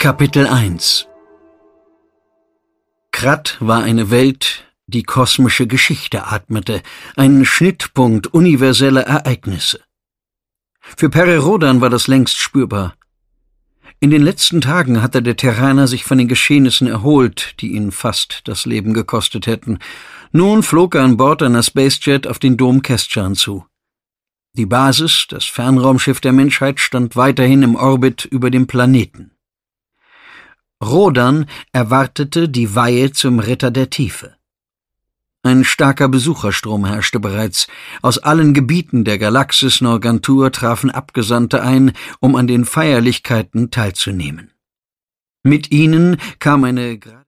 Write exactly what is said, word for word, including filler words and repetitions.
Kapitel eins. Krat war eine Welt, die kosmische Geschichte atmete, ein Schnittpunkt universeller Ereignisse. Für Pere Rhodan war das längst spürbar. In den letzten Tagen hatte der Terraner sich von den Geschehnissen erholt, die ihn fast das Leben gekostet hätten. Nun flog er an Bord einer Spacejet auf den Dom Kesjan zu. Die Basis, das Fernraumschiff der Menschheit, stand weiterhin im Orbit über dem Planeten. Rhodan erwartete die Weihe zum Ritter der Tiefe. Ein starker Besucherstrom herrschte bereits. Aus allen Gebieten der Galaxis Norgantur trafen Abgesandte ein, um an den Feierlichkeiten teilzunehmen. Mit ihnen kam eine